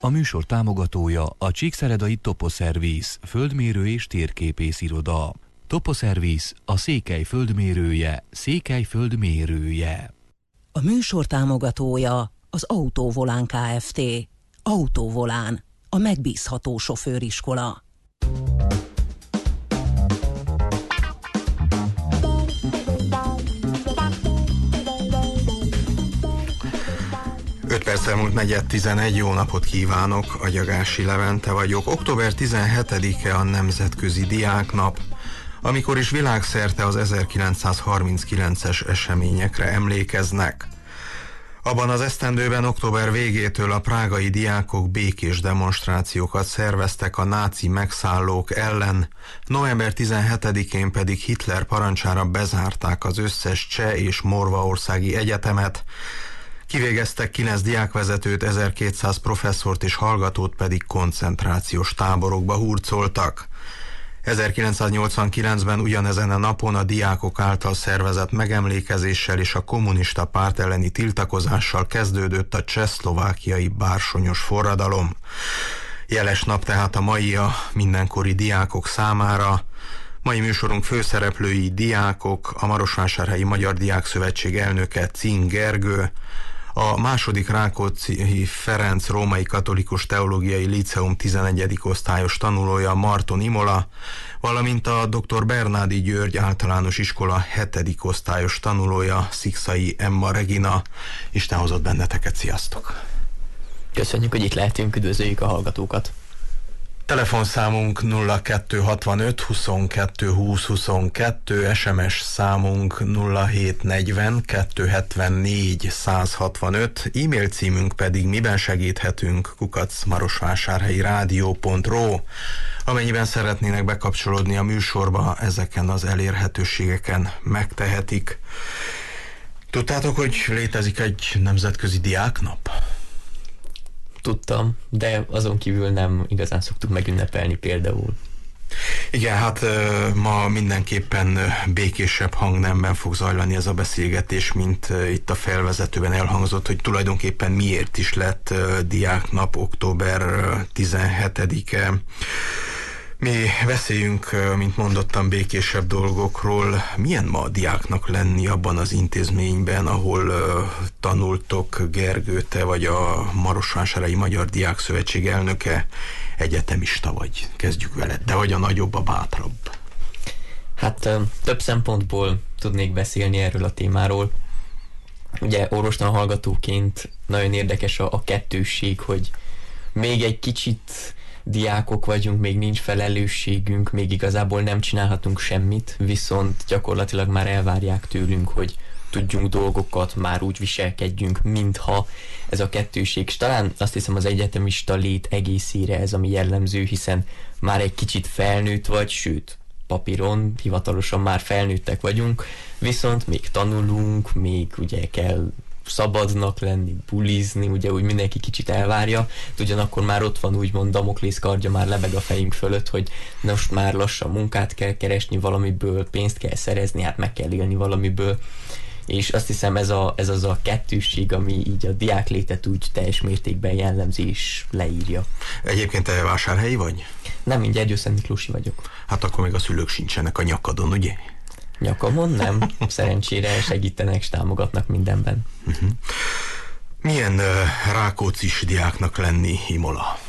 A műsor támogatója a Csíkszeredai Toposzervisz, földmérő és térképész iroda. Toposzervisz, a Székely földmérője, Székely földmérője. A műsor támogatója az Autóvolán Kft. Autóvolán, a megbízható sofőriskola. Perc elmúlt 4:11, jó napot kívánok, Agyagási Levente vagyok. Október 17-e a Nemzetközi Diáknap, amikor is világszerte az 1939-es eseményekre emlékeznek. Abban az esztendőben október végétől a prágai diákok békés demonstrációkat szerveztek a náci megszállók ellen, november 17-én pedig Hitler parancsára bezárták az összes cseh és morvaországi egyetemet, kivégeztek 9 diákvezetőt, 1200 professzort és hallgatót pedig koncentrációs táborokba hurcoltak. 1989-ben ugyanezen a napon a diákok által szervezett megemlékezéssel és a kommunista párt elleni tiltakozással kezdődött a csehszlovákiai bársonyos forradalom. Jeles nap tehát a mai a mindenkori diákok számára. Mai műsorunk főszereplői diákok, a Marosvásárhelyi Magyar Diákszövetség elnöke Cin Gergő, a második Rákóczi Ferenc Római Katolikus Teológiai Líceum 11. osztályos tanulója Marton Imola, valamint a dr. Bernádi György Általános Iskola 7. osztályos tanulója Szikszai Emma Regina. Isten hozott benneteket, sziasztok! Köszönjük, hogy itt lehetünk, üdvözöljük a hallgatókat! Telefonszámunk 0265 22 20 22, SMS számunk 0740 274 165, e-mail címünk pedig miben segíthetünk @marosvásárhelyirádió.ro. Amennyiben szeretnének bekapcsolódni a műsorba, ezeken az elérhetőségeken megtehetik. Tudtátok, hogy létezik egy nemzetközi diáknap? Tudtam, de azon kívül nem igazán szoktuk megünnepelni például. Igen, hát ma mindenképpen békésebb hangnemben fog zajlani ez a beszélgetés, mint itt a felvezetőben elhangzott, hogy tulajdonképpen miért is lett diáknap október 17-e. Mi beszéljünk, mint mondottam, békésebb dolgokról. Milyen ma a diáknak lenni abban az intézményben, ahol tanultok, Gergő, te vagy a Marosvásárhelyi Magyar Diákszövetség elnöke, egyetemista vagy? Kezdjük veled. Te vagy a nagyobb, a bátrabb. Hát több szempontból tudnék beszélni erről a témáról. Ugye orvostan hallgatóként nagyon érdekes a kettősség, hogy még egy kicsit diákok vagyunk, még nincs felelősségünk, még igazából nem csinálhatunk semmit, viszont gyakorlatilag már elvárják tőlünk, hogy tudjunk dolgokat, már úgy viselkedjünk, mintha ez a kettőség. És talán azt hiszem az egyetemista lét egészére ez, ami jellemző, hiszen már egy kicsit felnőtt vagy, sőt, papíron, hivatalosan már felnőttek vagyunk, viszont még tanulunk, még ugye kell szabadnak lenni, bulizni, ugye úgy mindenki kicsit elvárja, ugyanakkor már ott van úgymond Damoklész kardja, már lebeg a fejünk fölött, hogy most már lassan munkát kell keresni valamiből, pénzt kell szerezni, hát meg kell élni valamiből, és azt hiszem ez az a kettősség, ami így a diáklétet úgy teljes mértékben jellemzi és leírja. Egyébként te vásárhelyi vagy? Nem, én Gyergyószent Miklósi vagyok. Hát akkor még a szülők sincsenek a nyakadon, ugye? Nyakamon nem, szerencsére segítenek és támogatnak mindenben. Milyen rákóczis diáknak lenni, Imola?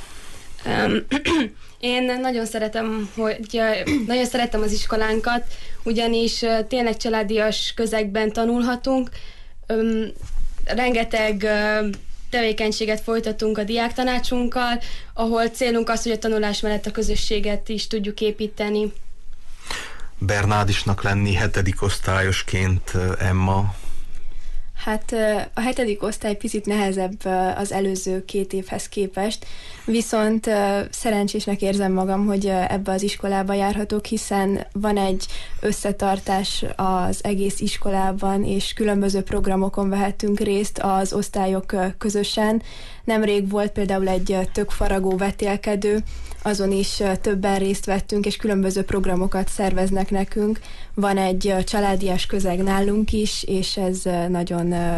Én nagyon szeretem az iskolánkat, ugyanis tényleg családias közegben tanulhatunk. Rengeteg tevékenységet folytatunk a diáktanácsunkkal, ahol célunk az, hogy a tanulás mellett a közösséget is tudjuk építeni. Bernádisnak lenni 7. osztályosként, Emma? Hát a 7. osztály picit nehezebb az előző 2 évhez képest, viszont szerencsésnek érzem magam, hogy ebbe az iskolába járhatok, hiszen van egy összetartás az egész iskolában, és különböző programokon vehettünk részt az osztályok közösen. Nemrég volt például egy tökfaragó vetélkedő, azon is többen részt vettünk, és különböző programokat szerveznek nekünk. Van egy családias közeg nálunk is, és ez nagyon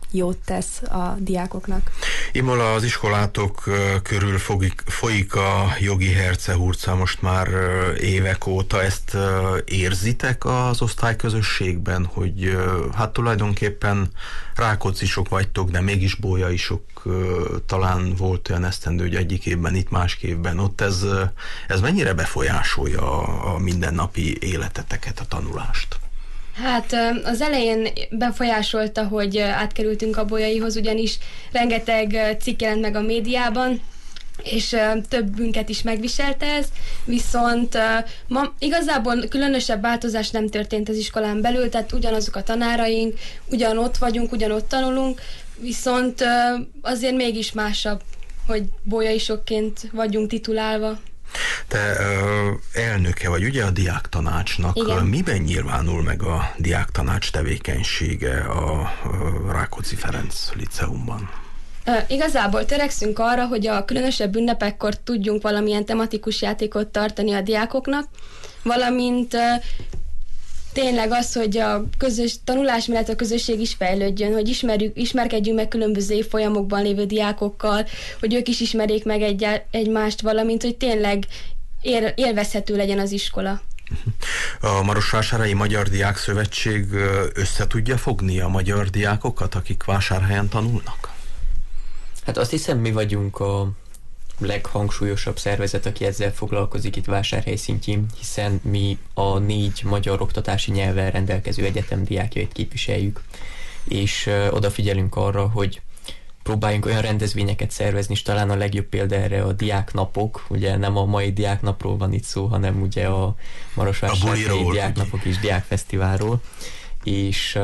jót tesz a diákoknak. Imola, az iskolátok körül folyik a jogi hercehurca most már évek óta. Ezt érzitek az osztályközösségben, hogy hát tulajdonképpen rákocisok vagytok, de mégis bójaisok, talán volt olyan esztendő, hogy egyik évben itt, másik évben ott. Ez mennyire befolyásolja a mindennapi életeteket, a tanulást? Hát az elején befolyásolta, hogy átkerültünk a Bolyaihoz, ugyanis rengeteg cikk jelent meg a médiában, és többünket is megviselte ez, viszont ma igazából különösebb változás nem történt az iskolán belül, tehát ugyanazok a tanáraink, ugyanott vagyunk, ugyanott tanulunk, viszont azért mégis másabb, hogy bolyaisokként vagyunk titulálva. Te elnöke vagy ugye a diáktanácsnak. Igen. Miben nyilvánul meg a diáktanács tevékenysége a Rákóczi Ferenc Liceumban? Igazából törekszünk arra, hogy a különösebb ünnepekkor tudjunk valamilyen tematikus játékot tartani a diákoknak, valamint tényleg az, hogy a közös tanulás mellett a közösség is fejlődjön, hogy ismerkedjünk meg különböző évfolyamokban lévő diákokkal, hogy ők is ismerjék meg egymást, valamint, hogy tényleg élvezhető legyen az iskola. A Marosvásárhelyi Magyar Diák Szövetség össze tudja fogni a magyar diákokat, akik Vásárhelyen tanulnak? Hát azt hiszem, mi vagyunk a leghangsúlyosabb szervezet, aki ezzel foglalkozik itt Vásárhely szintjén, hiszen mi a 4 magyar oktatási nyelvvel rendelkező egyetem diákjait képviseljük, és odafigyelünk arra, hogy próbáljunk olyan rendezvényeket szervezni, és talán a legjobb példa erre a diáknapok, ugye nem a mai diáknapról van itt szó, hanem ugye a Marosvásárhelyi diáknapok és diákfesztiválról, és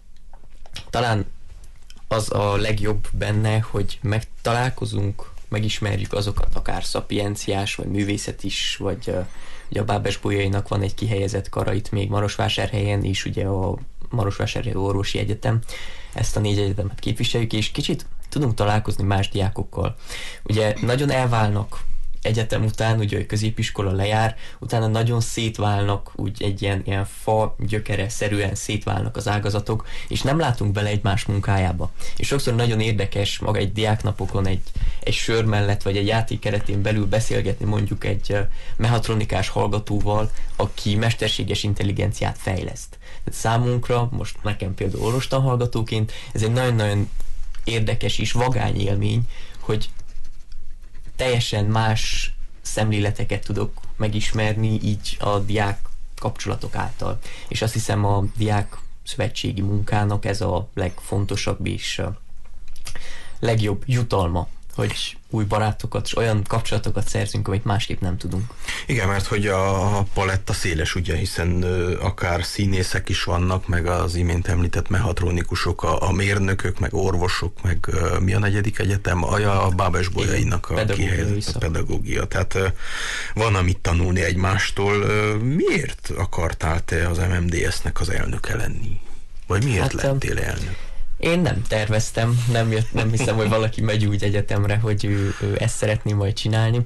talán az a legjobb benne, hogy megtalálkozunk, megismerjük azokat, akár szapienciás, vagy művészet is, vagy ugye a Bábes Bolyainak van egy kihelyezett kara itt még Marosvásárhelyen, és ugye a Marosvásárhelyi Orvosi Egyetem, ezt a 4 egyetemet képviseljük, és kicsit tudunk találkozni más diákokkal. Ugye nagyon elválnak egyetem után, ugye a középiskola lejár, utána nagyon szétválnak, úgy egy ilyen fa gyökere szerűen szétválnak az ágazatok, és nem látunk bele egymás munkájába. És sokszor nagyon érdekes maga egy diáknapokon egy sör mellett, vagy egy játék keretén belül beszélgetni mondjuk egy mechatronikás hallgatóval, aki mesterséges intelligenciát fejleszt. Tehát számunkra, most nekem például orvostanhallgatóként, ez egy nagyon-nagyon érdekes és vagány élmény, hogy teljesen más szemléleteket tudok megismerni így a diák kapcsolatok által. És azt hiszem, a diák szövetségi munkának ez a legfontosabb és legjobb jutalma, hogy új barátokat és olyan kapcsolatokat szerzünk, amit másképp nem tudunk. Igen, mert hogy a paletta széles, ugye, hiszen akár színészek is vannak, meg az imént említett mechatronikusok, a mérnökök, meg orvosok, meg mi a 4. egyetem? A Bábes Bolyainak a kihelyezett pedagógia. Tehát van amit tanulni egymástól. Miért akartál te az MMDS-nek az elnöke lenni? Vagy miért lettél elnök? Én nem terveztem, nem hiszem, hogy valaki megy úgy egyetemre, hogy ő ezt szeretné majd csinálni.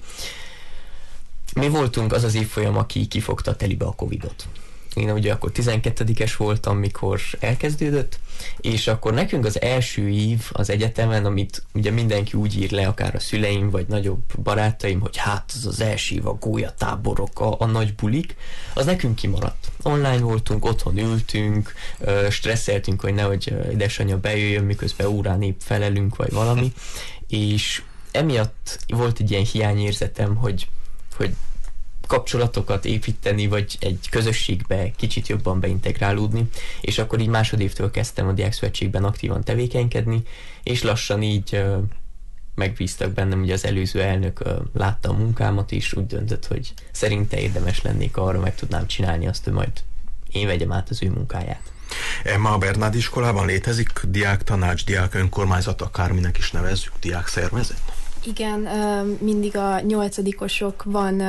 Mi voltunk az évfolyam, aki kifogta telibe a Covidot. Én ugye akkor 12-es voltam, mikor elkezdődött, és akkor nekünk az első év az egyetemen, amit ugye mindenki úgy ír le, akár a szüleim, vagy nagyobb barátaim, hogy hát az első év a gólyatáborok, a nagy bulik, az nekünk kimaradt. Online voltunk, otthon ültünk, stresszeltünk, hogy nehogy édesanyja bejöjjön, miközben órán épp felelünk, vagy valami, és emiatt volt egy ilyen hiányérzetem, hogy kapcsolatokat építeni, vagy egy közösségbe kicsit jobban beintegrálódni, és akkor így másodévtől kezdtem a Diákszövetségben aktívan tevékenykedni, és lassan így megbíztak bennem, ugye az előző elnök látta a munkámat, és úgy döntött, hogy szerinte érdemes lennék arra, meg tudnám csinálni azt, hogy majd én vegyem át az ő munkáját. Ma a Bernát iskolában létezik diáktanács, diák önkormányzat, akárminek is nevezzük, diákszervezet? Igen, mindig a 8-osok van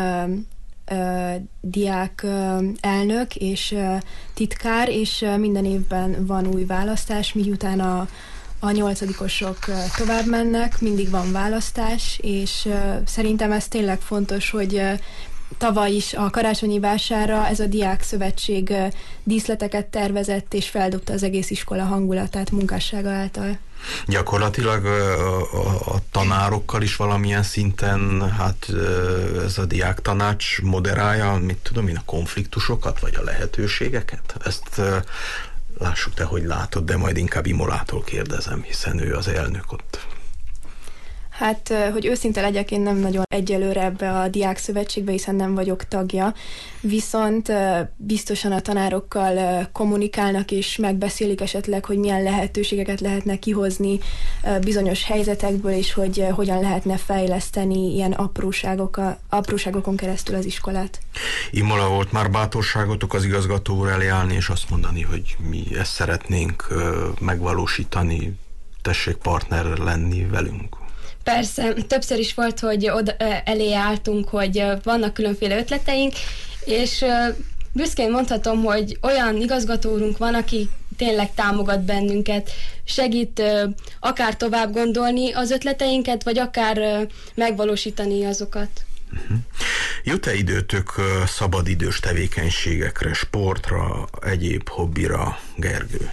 diák elnök és titkár, és minden évben van új választás, miután a 8-osok tovább mennek, mindig van választás, és szerintem ez tényleg fontos, hogy tavaly is a karácsonyi vásárra ez a diák szövetség díszleteket tervezett, és feldobta az egész iskola hangulatát munkássága által. Gyakorlatilag a tanárokkal is valamilyen szinten, hát ez a diák tanács moderálja, mit tudom én, a konfliktusokat, vagy a lehetőségeket? Ezt lássuk, te hogy látod, de majd inkább Imolától kérdezem, hiszen ő az elnök ott. Hát, hogy őszinte legyek, én nem nagyon egyelőre ebbe a diák szövetségbe, hiszen nem vagyok tagja, viszont biztosan a tanárokkal kommunikálnak és megbeszélik esetleg, hogy milyen lehetőségeket lehetne kihozni bizonyos helyzetekből, és hogy hogyan lehetne fejleszteni ilyen apróságokon keresztül az iskolát. Imola, volt már bátorságotok az igazgató úr elé állni, és azt mondani, hogy mi ezt szeretnénk megvalósítani, tessék partner lenni velünk? Persze, többször is volt, hogy oda elé álltunk, hogy vannak különféle ötleteink, és büszkén mondhatom, hogy olyan igazgatóunk van, aki tényleg támogat bennünket, segít akár tovább gondolni az ötleteinket, vagy akár megvalósítani azokat. Jut-e időtök szabadidős tevékenységekre, sportra, egyéb hobbira, Gergő?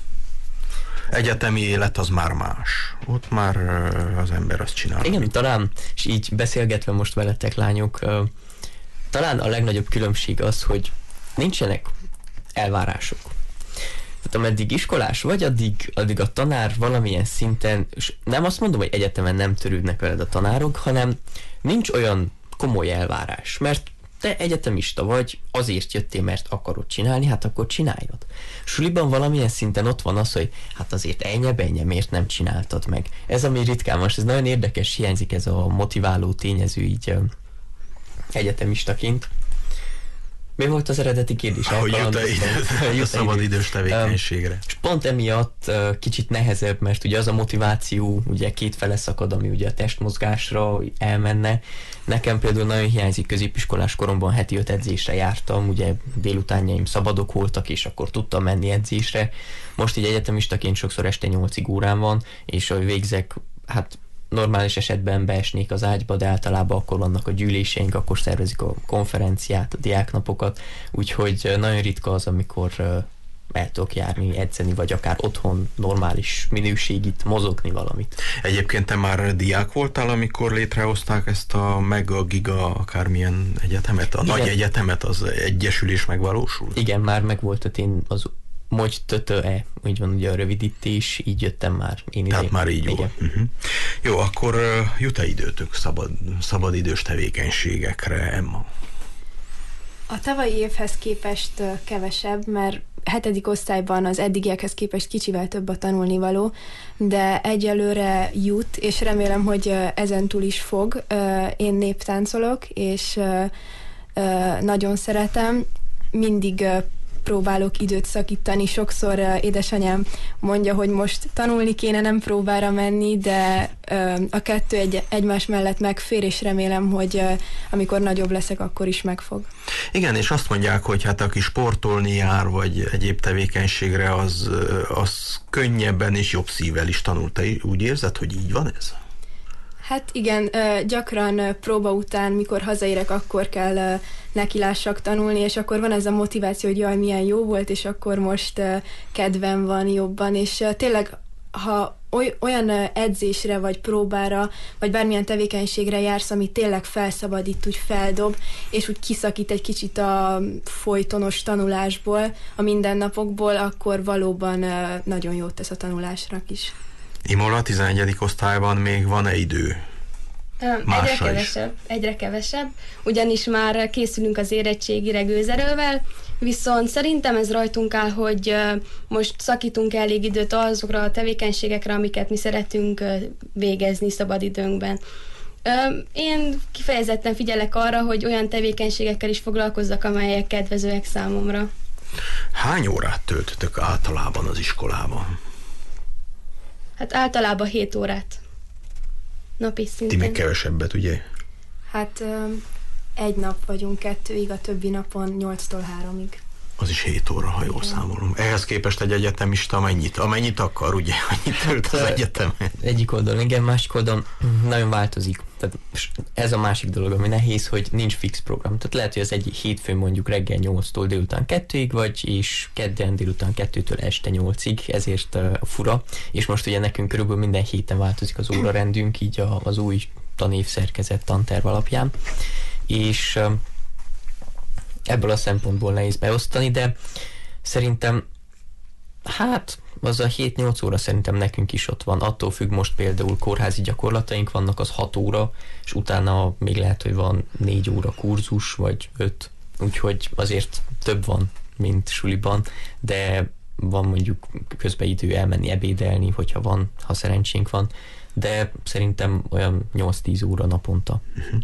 Egyetemi élet az már más. Ott már az ember azt csinál. Igen, talán, és így beszélgetve most veletek, lányok, talán a legnagyobb különbség az, hogy nincsenek elvárások. Tehát ameddig iskolás vagy, addig a tanár valamilyen szinten, és nem azt mondom, hogy egyetemen nem törődnek veled a tanárok, hanem nincs olyan komoly elvárás, mert te egyetemista vagy, azért jöttél, mert akarod csinálni, hát akkor csináljad. Suliban valamilyen szinten ott van az, hogy hát azért ennyi, miért nem csináltad meg. Ez ami ritkán most, ez nagyon érdekes, hiányzik ez a motiváló tényező így egyetemistaként. Mi volt az eredeti kérdés? Hogy jut a szabadidős tevékenységre. És pont emiatt kicsit nehezebb, mert ugye az a motiváció ugye kétfele szakad, ami ugye a testmozgásra elmenne. Nekem például nagyon hiányzik, középiskolás koromban heti 5 edzésre jártam, ugye délutánjaim szabadok voltak, és akkor tudtam menni edzésre. Most így egyetemistaként sokszor este 8-ig órán van, és ahogy végzek, hát normális esetben beesnék az ágyba, de általában akkor vannak a gyűléseink, akkor szervezik a konferenciát, a diáknapokat, úgyhogy nagyon ritka az, amikor el tudok járni, edzeni, vagy akár otthon normális minőségit, mozogni valamit. Egyébként te már diák voltál, amikor létrehozták ezt a mega, giga, akármilyen egyetemet, a igen. Nagy egyetemet, az egyesülés megvalósult? Igen, már megvolt, én az MOGY-TTE, úgy van ugye a rövidítés, így jöttem már. Tehát már így volt. Jó, akkor jut-e időtök szabadidős tevékenységekre, Emma? A tavalyi évhez képest kevesebb, mert 7. osztályban az eddigiekhez képest kicsivel több a tanulnivaló, de egyelőre jut, és remélem, hogy ezentúl is fog. Én néptáncolok, és nagyon szeretem. Mindig próbálok időt szakítani. Sokszor édesanyám mondja, hogy most tanulni kéne, nem próbára menni, de a kettő egymás mellett megfér, és remélem, hogy amikor nagyobb leszek, akkor is megfog. Igen, és azt mondják, hogy hát aki sportolni jár, vagy egyéb tevékenységre, az könnyebben és jobb szívvel is tanul. Te úgy érzed, hogy így van ez? Hát igen, gyakran próba után, mikor hazaérek, akkor kell nekilássak tanulni, és akkor van ez a motiváció, hogy jaj, milyen jó volt, és akkor most kedvem van jobban, és tényleg, ha olyan edzésre, vagy próbára, vagy bármilyen tevékenységre jársz, ami tényleg felszabadít, úgy feldob, és úgy kiszakít egy kicsit a folytonos tanulásból, a mindennapokból, akkor valóban nagyon jót tesz a tanulásnak is. Imola, 11. osztályban még van-e idő? Egyre kevesebb, ugyanis már készülünk az érettségire gőzerővel, viszont szerintem ez rajtunk áll, hogy most szakítunk elég időt azokra a tevékenységekre, amiket mi szeretünk végezni szabadidőnkben. Én kifejezetten figyelek arra, hogy olyan tevékenységekkel is foglalkozzak, amelyek kedvezőek számomra. Hány órát töltötök általában az iskolában? Hát általában 7 órát. Napi szinten. Ti meg kevesebbet, ugye? Hát egy nap vagyunk 2-ig, a többi napon 8-tól 3-ig. Az is 7 óra, ha jól számolom. Ehhez képest egy egyetemista amennyit akar, ugye? Annyit tölt az egyetemen. Egyik oldalon, igen, másik oldalon nagyon változik. Tehát ez a másik dolog, ami nehéz, hogy nincs fix program. Tehát lehet, hogy az egy hétfőn mondjuk reggel 8-tól délután 2-ig vagy, és kedden délután 2-től este 8-ig, ezért fura. És most ugye nekünk körülbelül minden héten változik az órarendünk, így az új tanév szerkezet tanterv alapján. És ebből a szempontból nehéz beosztani, de szerintem hát az a 7-8 óra szerintem nekünk is ott van. Attól függ, most például kórházi gyakorlataink vannak, az 6 óra, és utána még lehet, hogy van 4 óra kurzus, vagy 5, úgyhogy azért több van, mint suliban, de van mondjuk közben idő elmenni ebédelni, hogyha van, ha szerencsénk van, de szerintem olyan 8-10 óra naponta.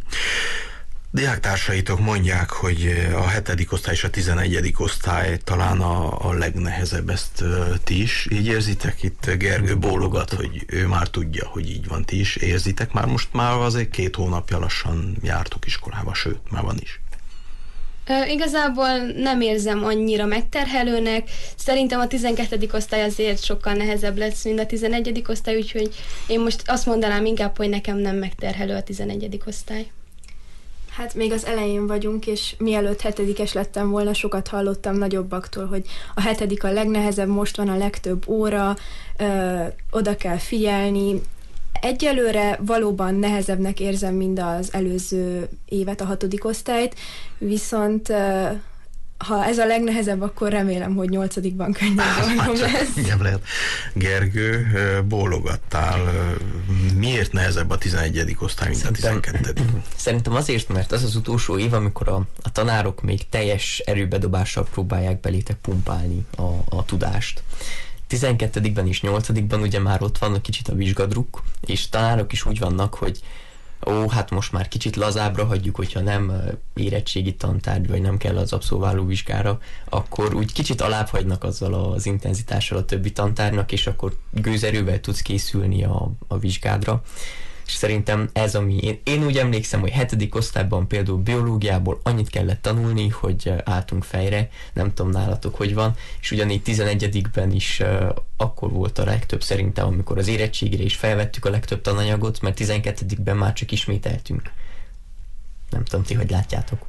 Diáktársaitok mondják, hogy a 7. osztály és a 11. osztály talán a legnehezebb, ezt ti is így érzitek? Itt Gergő bólogat, hogy ő már tudja, hogy így van, ti is érzitek? Most már azért 2 hónapja lassan jártok iskolába, sőt, már van is. Igazából nem érzem annyira megterhelőnek. Szerintem a 12. osztály azért sokkal nehezebb lesz, mint a 11. osztály, úgyhogy én most azt mondanám inkább, hogy nekem nem megterhelő a 11. osztály. Hát még az elején vagyunk, és mielőtt 7-es lettem volna, sokat hallottam nagyobbaktól, hogy a 7. a legnehezebb, most van a legtöbb óra, oda kell figyelni. Egyelőre valóban nehezebbnek érzem, mint az előző évet, a 6. osztályt, viszont ha ez a legnehezebb, akkor remélem, hogy 8-ban könnyebb dolgom lesz. Lehet. Gergő, bólogattál. Miért nehezebb a 11. osztály, mint a 12. Szerintem azért, mert az az utolsó év, amikor a tanárok még teljes erőbedobással próbálják belétek pumpálni a tudást. 12-ben és 8-ban ugye már ott van kicsit a vizsgadruk, és tanárok is úgy vannak, hogy hát most már kicsit lazábbra hagyjuk, hogyha nem érettségi tantárgy, vagy nem kell az abszolváló vizsgára, akkor úgy kicsit alább hagynak azzal az intenzitással a többi tantárnak, és akkor gőzerővel tudsz készülni a vizsgádra. És szerintem ez, ami én úgy emlékszem, hogy 7. osztályban például biológiából annyit kellett tanulni, hogy álltunk fejre, nem tudom nálatok, hogy van, és ugyanígy 11-ben is akkor volt a legtöbb szerintem, amikor az érettségére is felvettük a legtöbb tananyagot, mert 12-ben már csak ismételtünk. Nem tudom, ti hogy látjátok?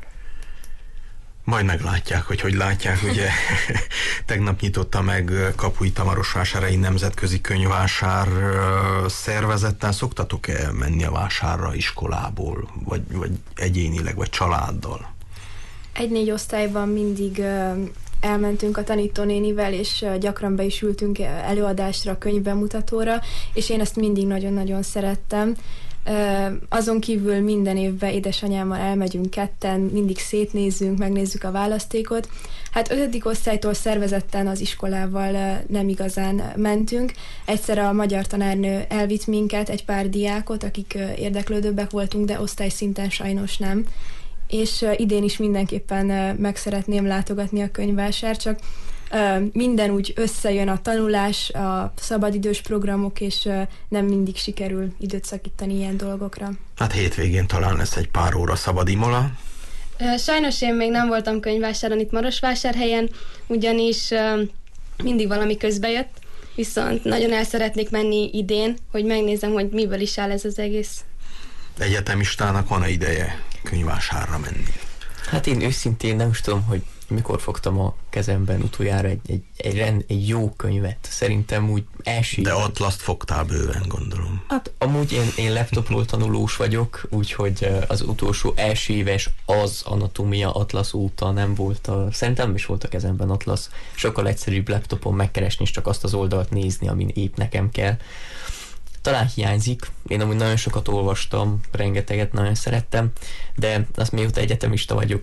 Majd meglátják, hogy látják. Ugye tegnap nyitotta meg Kapui-Marosvásárhelyi Nemzetközi Könyvvásár szervezetten. Szoktatok-e menni a vásárra iskolából, vagy egyénileg, vagy családdal? 1-4 osztályban mindig elmentünk a tanítónénivel, és gyakran be is ültünk előadásra, könyvbemutatóra, és én ezt mindig nagyon-nagyon szerettem. Azon kívül minden évben édesanyámmal elmegyünk ketten, mindig szétnézzünk, megnézzük a választékot. Hát 5. osztálytól szervezetten az iskolával nem igazán mentünk. Egyszer a magyar tanárnő elvitt minket, egy pár diákot, akik érdeklődőbbek voltunk, de osztályszinten sajnos nem. És idén is mindenképpen meg szeretném látogatni a könyvvásárt, csak minden úgy összejön, a tanulás, a szabadidős programok, és nem mindig sikerül időt szakítani ilyen dolgokra. Hát hétvégén talán lesz egy pár óra szabad imola. Sajnos én még nem voltam könyvvásáron itt Marosvásárhelyen, ugyanis mindig valami közbe jött, viszont nagyon el szeretnék menni idén, hogy megnézem, hogy miből is áll ez az egész. Egyetemistának van-e ideje könyvvásárra menni? Hát én őszintén nem is tudom, hogy mikor fogtam a kezemben utoljára egy jó könyvet. Szerintem úgy első... De Atlaszt fogtál bőven, gondolom. Hát amúgy én laptopról tanulós vagyok, úgyhogy az utolsó első éves az anatómia Atlasz óta nem volt szerintem nem is volt a kezemben Atlasz. Sokkal egyszerűbb laptopon megkeresni, és csak azt az oldalt nézni, amin épp nekem kell. Talán hiányzik. Én amúgy nagyon sokat olvastam, rengeteget nagyon szerettem, de azt mióta egyetemista vagyok,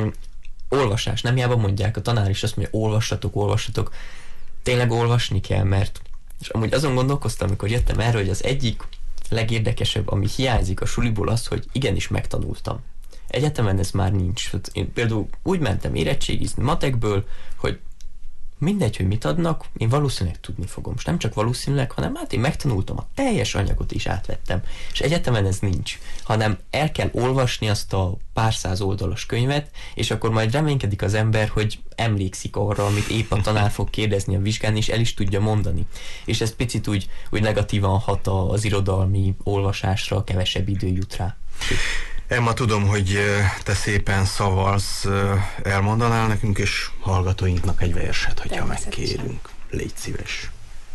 olvasás, nem hiába mondják, a tanár is azt mondja, olvassatok, tényleg olvasni kell, mert és amúgy azon gondolkoztam, amikor jöttem erre, hogy az egyik legérdekesebb, ami hiányzik a suliból az, hogy igenis megtanultam. Egyetemen ez már nincs. Én például úgy mentem érettségizni matekből, hogy mindegy, hogy mit adnak, én valószínűleg tudni fogom. És nem csak valószínűleg, hanem hát én megtanultam, a teljes anyagot is átvettem. És egyetemen ez nincs, hanem el kell olvasni azt a pár száz oldalas könyvet, és akkor majd reménykedik az ember, hogy emlékszik arra, amit épp a tanár fog kérdezni a vizsgán, és el is tudja mondani. És ez picit úgy negatívan hat az irodalmi olvasásra, kevesebb idő jut rá. Emma, tudom, hogy te szépen szavalsz, elmondanál nekünk és hallgatóinknak egy verset, hogyha megkérünk. Légy szíves.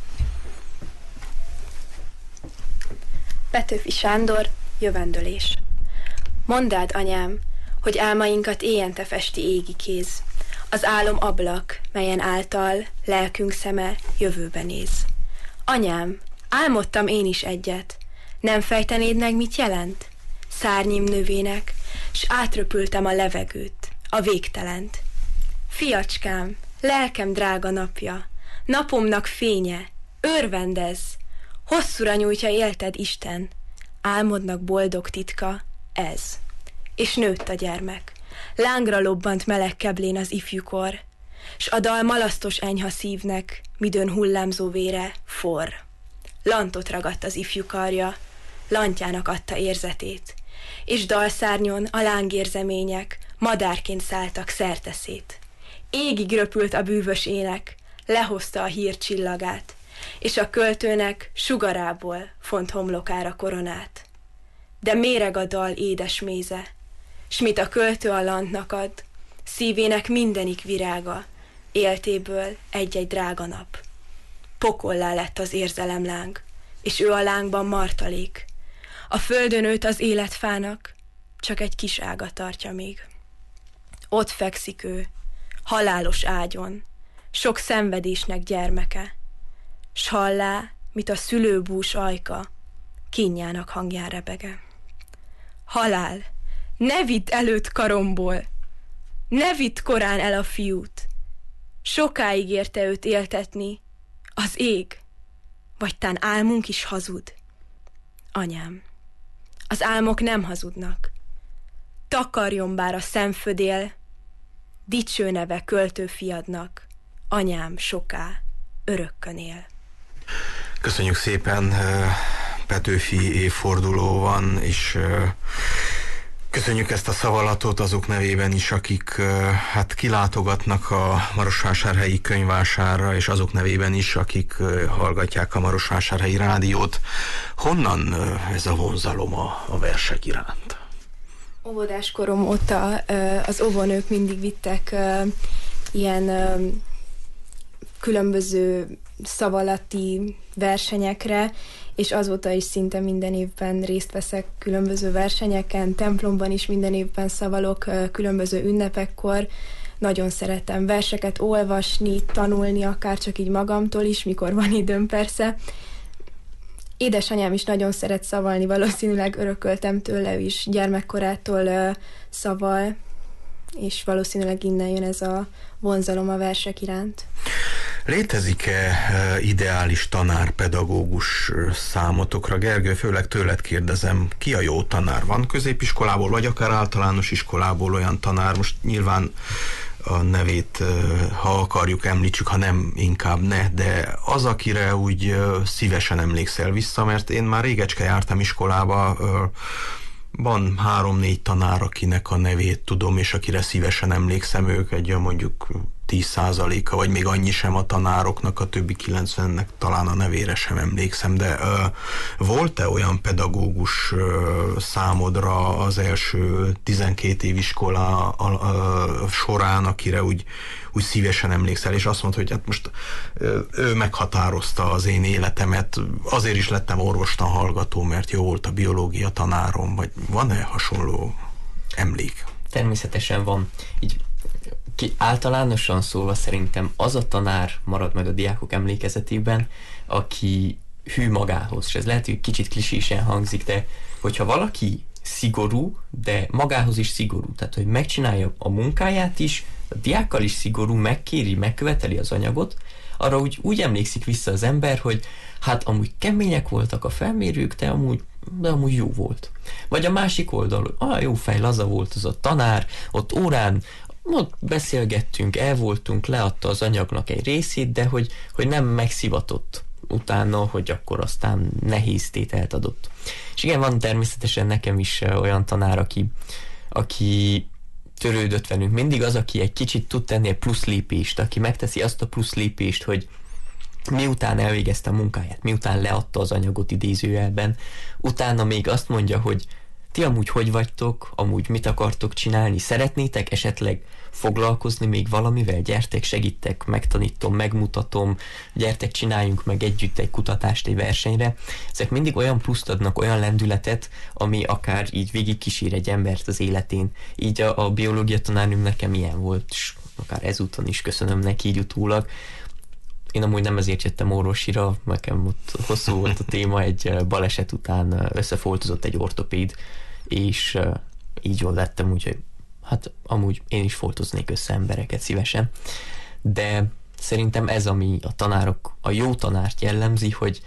Petőfi Sándor, Jövendőlés. Mondd rád, anyám, hogy álmainkat éjjente festi égi kéz. Az álom ablak, melyen által lelkünk szeme jövőbe néz. Anyám, álmodtam én is egyet. Nem fejtenéd meg, mit jelent? Szárnyim növének, s átröpültem a levegőt, a végtelent. Fiacskám, lelkem drága napja, napomnak fénye, örvendezz, hosszúra nyújtja élted Isten, álmodnak boldog titka, ez. És nőtt a gyermek, lángra lobbant meleg keblén az ifjúkor, s a dal malasztos enyha szívnek, midőn hullámzó vére forr. Lantot ragadt az ifjú karja, lantjának adta érzetét, és dalszárnyon a lángérzemények madárként szálltak szerteszét. Égig röpült a bűvös ének, lehozta a hír csillagát, és a költőnek sugarából font homlokára koronát. De méreg a dal édes méze, s mit a költő a lantnak ad, szívének mindenik virága, éltéből egy-egy drága nap. Pokollá lett az érzelemláng, és ő a lángban martalék. A földön őt az életfának csak egy kis ága tartja még. Ott fekszik ő, halálos ágyon, sok szenvedésnek gyermeke, s hallá, mit a szülőbús ajka, kínjának hangján rebege. Halál, ne vidd előtt karomból, ne vidd korán el a fiút, sokáig érte őt éltetni, az ég, vagy tán álmunk is hazud. Anyám, az álmok nem hazudnak, takarjon bár a szemfödél, dicső neve költőfiadnak, anyám soká, örökkön él. Köszönjük szépen, Petőfi évforduló van, és köszönjük ezt a szavalatot azok nevében is, akik hát kilátogatnak a Marosvásárhelyi könyvvásárra, és azok nevében is, akik hallgatják a Marosvásárhelyi rádiót. Honnan ez a vonzalom a versek iránt? Óvodás korom óta az óvónők mindig vittek ilyen különböző szavalati versenyekre, és azóta is szinte minden évben részt veszek különböző versenyeken, templomban is minden évben szavalok, különböző ünnepekkor. Nagyon szeretem verseket olvasni, tanulni, akár csak így magamtól is, mikor van időm persze. Édesanyám is nagyon szeret szavalni, valószínűleg örököltem tőle is, gyermekkorától szaval, és valószínűleg innen jön ez a vonzalom a versek iránt. Létezik-e ideális tanár-pedagógus számotokra? Gergő, főleg tőled kérdezem, ki a jó tanár? Van középiskolából, vagy akár általános iskolából olyan tanár? Most nyilván a nevét, ha akarjuk, említsük, ha nem, inkább ne, de az, akire úgy szívesen emlékszel vissza, mert én már régecske jártam iskolába, van 3-4 tanár, akinek a nevét tudom, és akire szívesen emlékszem, ők egy mondjuk 10%-a, vagy még annyi sem a tanároknak, a többi 90-nek talán a nevére sem emlékszem, de volt-e olyan pedagógus számodra az első 12 év iskola során, akire úgy szívesen emlékszel, és azt mondta, hogy hát most ő meghatározta az én életemet, azért is lettem orvostan hallgató, mert jó volt a biológia tanárom, vagy van-e hasonló emlék? Természetesen van. Így általánosan szólva szerintem az a tanár marad meg a diákok emlékezetében, aki hű magához, és ez lehet, hogy kicsit klisésen hangzik, de hogyha valaki szigorú, de magához is szigorú, tehát hogy megcsinálja a munkáját is, a diákkal is szigorú, megkéri, megköveteli az anyagot, arra úgy emlékszik vissza az ember, hogy hát amúgy kemények voltak a felmérők, de amúgy jó volt. Vagy a másik oldal, jó fej, laza volt az a tanár, ott órán ott beszélgettünk, el voltunk, leadta az anyagnak egy részét, de hogy nem megszivatott utána, hogy akkor aztán nehéz tételt adott. És igen, van természetesen nekem is olyan tanár, aki törődött velünk. Mindig az, aki egy kicsit tud tenni egy plusz lépést, aki megteszi azt a plusz lépést, hogy miután elvégezte a munkáját, miután leadta az anyagot idézőjelben, utána még azt mondja, hogy ti amúgy hogy vagytok, amúgy mit akartok csinálni, szeretnétek esetleg foglalkozni még valamivel, gyertek, segítek, megtanítom, megmutatom, gyertek, csináljunk meg együtt egy kutatást egy versenyre. Ezek mindig olyan pluszt adnak, olyan lendületet, ami akár így végig kísér egy embert az életén. Így a biológia tanárnőm nekem ilyen volt, és akár ezúton is köszönöm neki így utólag. Én amúgy nem ezért jöttem orvosira, nekem ott hosszú volt a téma, egy baleset után összefoltozott egy ortopéd, és így jól lettem, úgyhogy hát amúgy én is foltoznék össze embereket szívesen. De szerintem ez, ami a jó tanárt jellemzi, hogy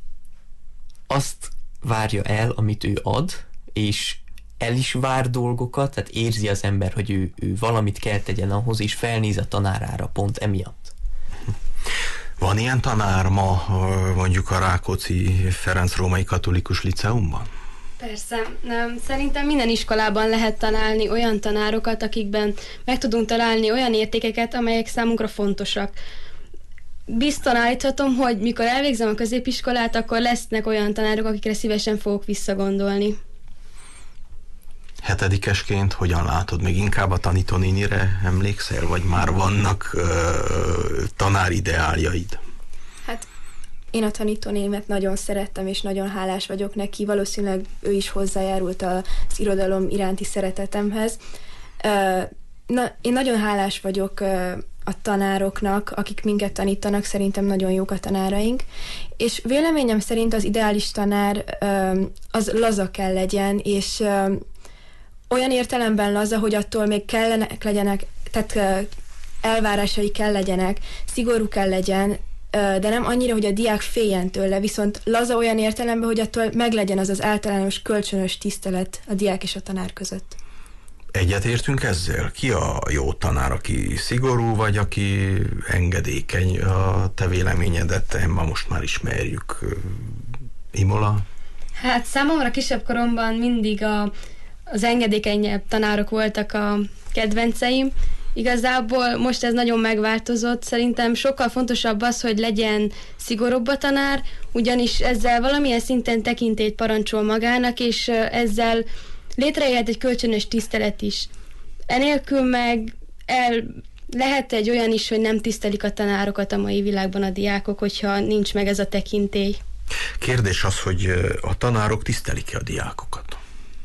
azt várja el, amit ő ad, és el is vár dolgokat, tehát érzi az ember, hogy ő valamit kell tegyen ahhoz, és felnéz a tanárára pont emiatt. Van ilyen tanár ma mondjuk a Rákóczi Ferenc Római Katolikus Liceumban? Persze. Szerintem minden iskolában lehet találni olyan tanárokat, akikben meg tudunk találni olyan értékeket, amelyek számunkra fontosak. Biztosan állíthatom, hogy mikor elvégzem a középiskolát, akkor lesznek olyan tanárok, akikre szívesen fogok visszagondolni. Hetedikesként hogyan látod? Még inkább a tanítónénire emlékszel, vagy már vannak tanárideáljaid? Hát én a tanítónémet nagyon szerettem, és nagyon hálás vagyok neki. Valószínűleg ő is hozzájárult az irodalom iránti szeretetemhez. Én nagyon hálás vagyok a tanároknak, akik minket tanítanak, szerintem nagyon jók a tanáraink, és véleményem szerint az ideális tanár az laza kell legyen, és olyan értelemben laza, hogy attól még kellenek legyenek, tehát elvárásai kell legyenek, szigorú kell legyen, de nem annyira, hogy a diák féljen tőle, viszont laza olyan értelemben, hogy attól meglegyen az általános kölcsönös tisztelet a diák és a tanár között. Egyetértünk ezzel? Ki a jó tanár, aki szigorú, vagy aki engedékeny? A te véleményedet ma most már ismerjük. Imola? Hát számomra kisebb koromban mindig az engedékenyebb tanárok voltak a kedvenceim. Igazából most ez nagyon megváltozott. Szerintem sokkal fontosabb az, hogy legyen szigorúbb a tanár, ugyanis ezzel valamilyen szinten tekintélyt parancsol magának, és ezzel létrejöhet egy kölcsönös tisztelet is. Enélkül meg lehet egy olyan is, hogy nem tisztelik a tanárokat a mai világban a diákok, hogyha nincs meg ez a tekintély. Kérdés az, hogy a tanárok tisztelik-e a diákokat?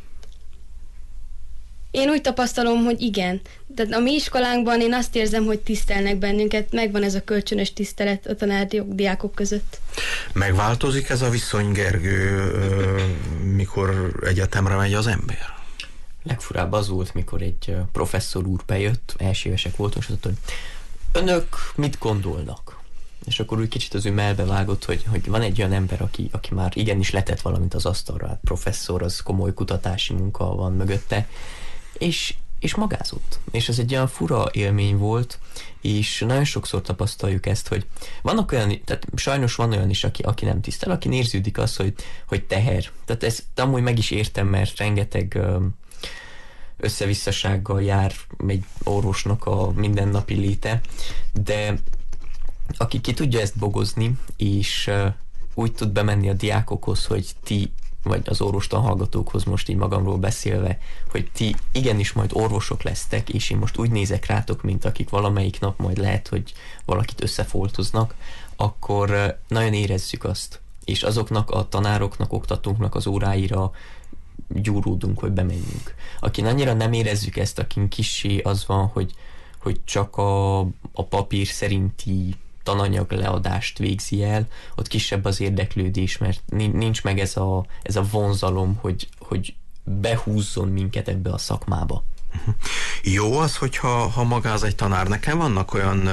Én úgy tapasztalom, hogy igen. De a mi iskolánkban én azt érzem, hogy tisztelnek bennünket, megvan ez a kölcsönös tisztelet a tanár-diákok között. Megváltozik ez a viszony, Gergő, mikor egyetemre megy az ember? Legfurább az volt, mikor egy professzor úr bejött, első évesek voltunk, és azt mondta, hogy önök mit gondolnak? És akkor úgy kicsit az ő melbevágott, hogy van egy olyan ember, aki már igenis letett valamit az asztalra, hát professzor, az komoly kutatási munka van mögötte, és magázott. És ez egy olyan fura élmény volt, és nagyon sokszor tapasztaljuk ezt, hogy vannak olyan, tehát sajnos van olyan is, aki nem tisztel, aki érződik az, hogy teher. Tehát ezt amúgy meg is értem, mert rengeteg összevisszasággal jár egy orvosnak a mindennapi léte, de aki ki tudja ezt bogozni, és úgy tud bemenni a diákokhoz, hogy ti, vagy az orvostan hallgatókhoz most így magamról beszélve, hogy ti igenis majd orvosok lesztek, és én most úgy nézek rátok, mint akik valamelyik nap majd lehet, hogy valakit összefoltoznak, akkor nagyon érezzük azt. És azoknak a tanároknak, oktatóknak az óráira gyúródunk, hogy bemenjünk. Akin annyira nem érezzük ezt, akin kissé az van, hogy csak a papír szerinti tananyag leadást végzi el, ott kisebb az érdeklődés, mert nincs meg ez a vonzalom, hogy behúzzon minket ebbe a szakmába. Jó az, hogyha magáz egy tanár. Nekem vannak olyan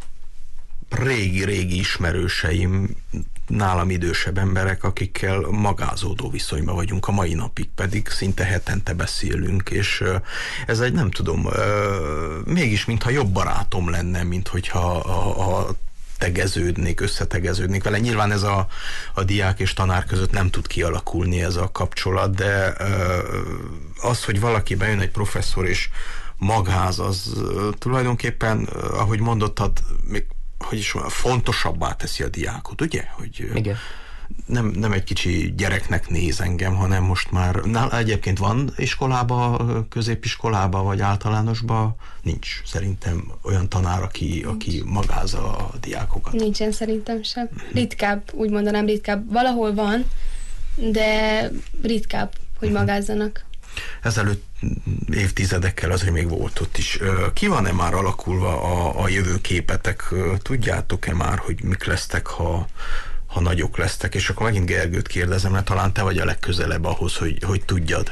régi ismerőseim, nálam idősebb emberek, akikkel magázódó viszonyban vagyunk a mai napig, pedig szinte hetente beszélünk, és ez egy, nem tudom, mégis mintha jobb barátom lenne, mint hogyha összetegeződnék vele. Nyilván ez a diák és tanár között nem tud kialakulni ez a kapcsolat, de az, hogy valaki bejön, egy professzor és magáz, az tulajdonképpen, ahogy mondottad, még fontosabbá teszi a diákot, ugye? Igen. nem egy kicsi gyereknek néz engem, hanem most már, egyébként van iskolába, középiskolába vagy általánosba? Nincs szerintem olyan tanár, aki magázza a diákokat. Nincsen szerintem sem. Ritkább, úgy mondanám ritkább. Valahol van, de ritkább, hogy magázzanak. Ezelőtt évtizedekkel azért még volt ott is. Ki van-e már alakulva a jövőképetek? Tudjátok-e már, hogy mik lesztek, ha nagyok lesztek? És akkor megint Gergőt kérdezem, mert talán te vagy a legközelebb ahhoz, hogy tudjad.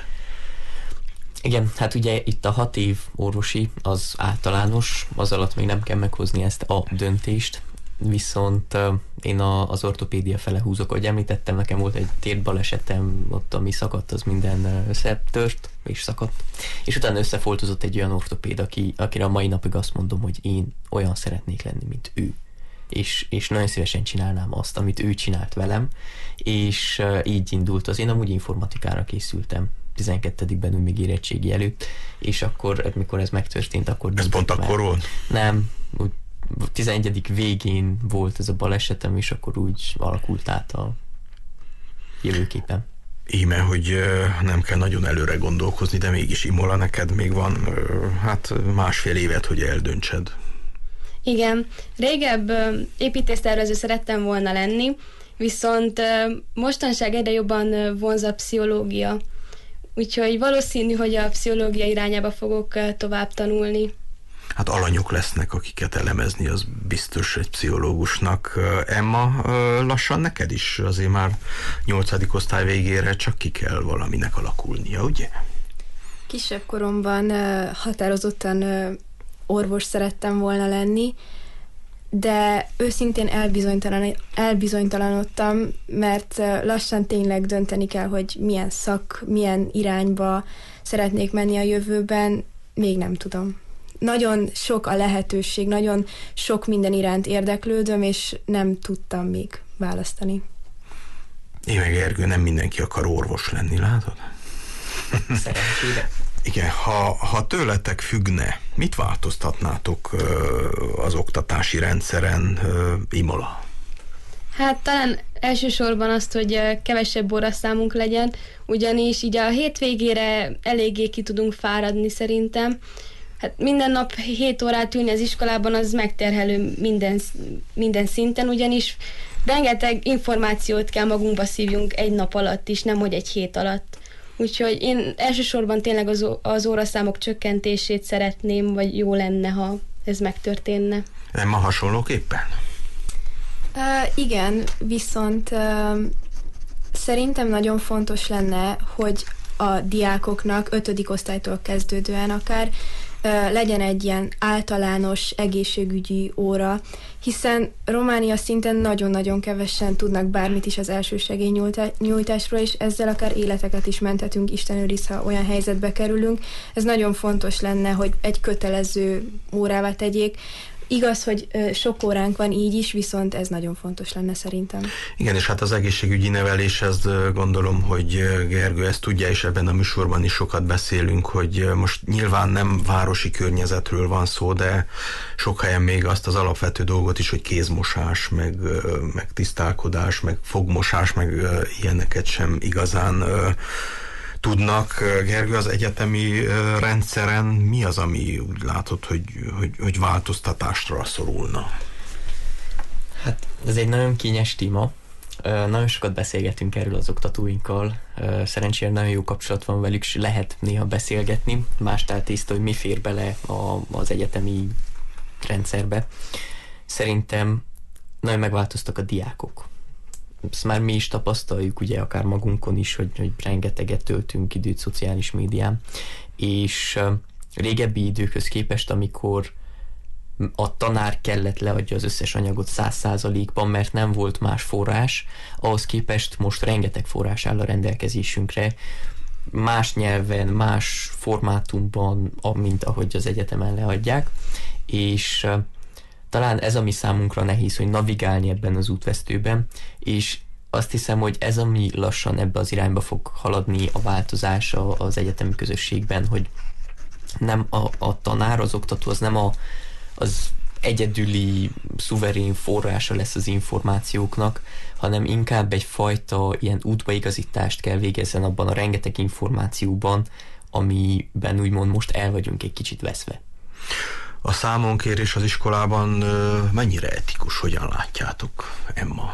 Igen, hát ugye itt a 6 év orvosi az általános, az alatt még nem kell meghozni ezt a döntést, viszont én az ortopédia fele húzok, ahogy említettem, nekem volt egy térbalesetem, ott ami szakadt, az minden összetört és szakadt, és utána összefoltozott egy olyan ortopéd, akire a mai napig azt mondom, hogy én olyan szeretnék lenni, mint ő. És nagyon szívesen csinálnám azt, amit ő csinált velem, és így indult az. Én amúgy informatikára készültem 12-ben még érettségi előtt, és akkor, mikor ez megtörtént, akkor... Ez pont akkor volt? Nem, úgy 11. végén volt ez a balesetem, és akkor úgy alakult át a jövőképen. Íme, hogy nem kell nagyon előre gondolkozni, de mégis Imola, neked még van másfél évet, hogy eldöntsed. Igen, régebb építésztervező szerettem volna lenni, viszont mostanság egyre jobban vonz a pszichológia. Úgyhogy valószínű, hogy a pszichológia irányába fogok tovább tanulni. Hát alanyok lesznek, akiket elemezni, az biztos egy pszichológusnak. Emma, lassan neked is azért már 8. osztály végére csak ki kell valaminek alakulnia, ugye? Kisebb koromban határozottan orvos szerettem volna lenni, de őszintén elbizonytalanodtam, mert lassan tényleg dönteni kell, hogy milyen irányba szeretnék menni a jövőben, még nem tudom. Nagyon sok a lehetőség, nagyon sok minden iránt érdeklődöm, és nem tudtam még választani. Én meg Gergő, nem mindenki akar orvos lenni, látod? Szerencsére. Igen, ha tőletek függne, mit változtatnátok az oktatási rendszeren, Imola? Hát talán elsősorban azt, hogy kevesebb óraszámunk legyen, ugyanis így a hétvégére eléggé ki tudunk fáradni szerintem. Hát minden nap 7 órát ülni az iskolában, az megterhelő minden szinten, ugyanis rengeteg információt kell magunkba szívjunk egy nap alatt is, nemhogy egy hét alatt. Úgyhogy én elsősorban tényleg az óraszámok csökkentését szeretném, vagy jó lenne, ha ez megtörténne. Emma, hasonlóképpen? Igen, viszont szerintem nagyon fontos lenne, hogy a diákoknak 5. osztálytól kezdődően akár legyen egy ilyen általános egészségügyi óra, hiszen Románia szinten nagyon-nagyon kevesen tudnak bármit is az elsősegélynyújtásról, és ezzel akár életeket is menthetünk, Isten őriz, ha olyan helyzetbe kerülünk. Ez nagyon fontos lenne, hogy egy kötelező órává tegyék. Igaz, hogy sok óránk van így is, viszont ez nagyon fontos lenne szerintem. Igen, és hát az egészségügyi neveléshez gondolom, hogy Gergő ezt tudja, és ebben a műsorban is sokat beszélünk, hogy most nyilván nem városi környezetről van szó, de sok helyen még azt az alapvető dolgot is, hogy kézmosás, meg tisztálkodás, meg fogmosás, meg ilyeneket sem igazán tudnak. Gergő, az egyetemi rendszeren mi az, ami úgy látod, hogy változtatásra szorulna? Hát ez egy nagyon kényes téma. Nagyon sokat beszélgetünk erről az oktatóinkkal. Szerencsére nagyon jó kapcsolat van velük, és lehet néha beszélgetni. Más tészta, hogy mi fér bele az egyetemi rendszerbe. Szerintem nagyon megváltoztak a diákok. Ezt már mi is tapasztaljuk, ugye akár magunkon is, hogy rengeteget töltünk időt szociális médián, és régebbi időkhöz képest, amikor a tanár kellett leadja az összes anyagot 100%-ban, mert nem volt más forrás, ahhoz képest most rengeteg forrás áll a rendelkezésünkre, más nyelven, más formátumban, mint ahogy az egyetemen leadják, és talán ez, ami számunkra nehéz, hogy navigálni ebben az útvesztőben, és azt hiszem, hogy ez, ami lassan ebbe az irányba fog haladni a változás az egyetemi közösségben, hogy nem a tanár, az oktató, az nem az egyedüli, szuverén forrása lesz az információknak, hanem inkább egyfajta ilyen útbaigazítást kell végezzen abban a rengeteg információban, amiben úgymond most el vagyunk egy kicsit veszve. A számonkérés az iskolában mennyire etikus, hogyan látjátok, Emma?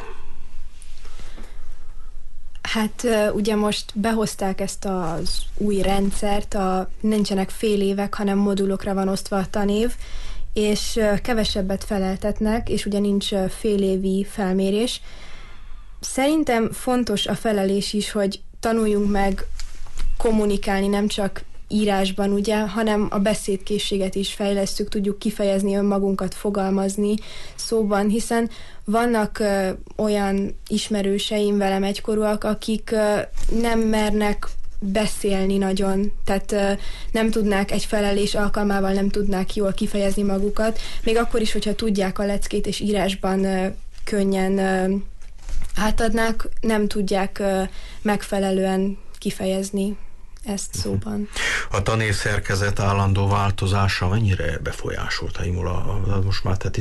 Hát ugye most behozták ezt az új rendszert, nincsenek fél évek, hanem modulokra van osztva a tanév, és kevesebbet feleltetnek, és ugye nincs félévi felmérés. Szerintem fontos a felelés is, hogy tanuljunk meg kommunikálni, nem csak írásban, ugye, hanem a beszédkészséget is fejlesztjük, tudjuk kifejezni önmagunkat, fogalmazni szóban, hiszen vannak olyan ismerőseim velem egykorúak, akik nem mernek beszélni nagyon, tehát nem tudnák egy felelés alkalmával, nem tudnák jól kifejezni magukat, még akkor is, hogyha tudják a leckét és írásban könnyen átadnák, nem tudják megfelelően kifejezni ezt szóban. A tanévszerkezet állandó változása mennyire befolyásolta, Imola? Most már te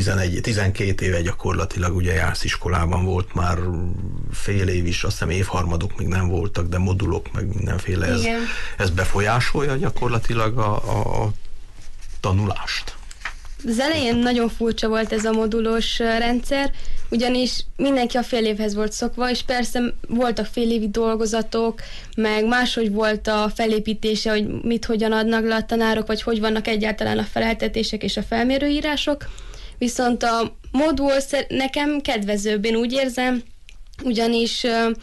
12 éve gyakorlatilag ugye jársz iskolában, volt már fél év is, azt hiszem évharmadok még nem voltak, de modulok meg mindenféle. Ez befolyásolja gyakorlatilag a tanulást? Az elején nagyon furcsa volt ez a modulos rendszer, ugyanis mindenki a fél évhez volt szokva, és persze voltak félévi dolgozatok, meg máshogy volt a felépítése, hogy mit hogyan adnak le a tanárok, vagy hogy vannak egyáltalán a feleltetések és a felmérőírások. Viszont a modul nekem kedvezőbb, én úgy érzem, ugyanis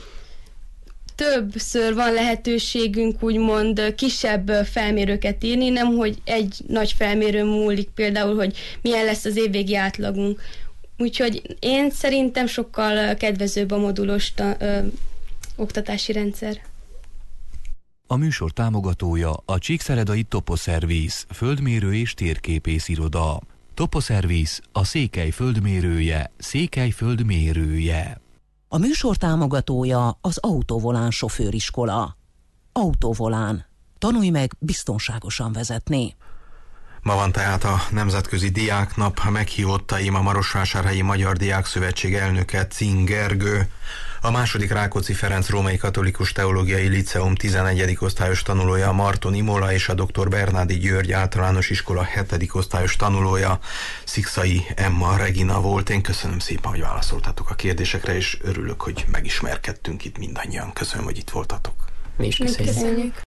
többször van lehetőségünk úgymond kisebb felmérőket írni, nem hogy egy nagy felmérő múlik például, hogy milyen lesz az évvégi átlagunk. Úgyhogy én szerintem sokkal kedvezőbb a modulos oktatási rendszer. A műsor támogatója a Csíkszeredai Toposzerviz, földmérő és térképész iroda. Toposzerviz, a Székely földmérője, Székely földmérője. A műsor támogatója az Autovolán sofőriskola. Autovolán. Tanulj meg biztonságosan vezetni. Ma van tehát a Nemzetközi Diáknap, meghívottaim a Marosvásárhelyi Magyar Diákszövetség elnöke Cin Gergő, a második Rákóczi Ferenc Római Katolikus Teológiai Liceum 11. osztályos tanulója Marton Imola és a dr. Bernádi György általános iskola 7. osztályos tanulója Szikszai Emma Regina volt. Én köszönöm szépen, hogy válaszoltatok a kérdésekre, és örülök, hogy megismerkedtünk itt mindannyian. Köszönöm, hogy itt voltatok. Mi is köszönjük.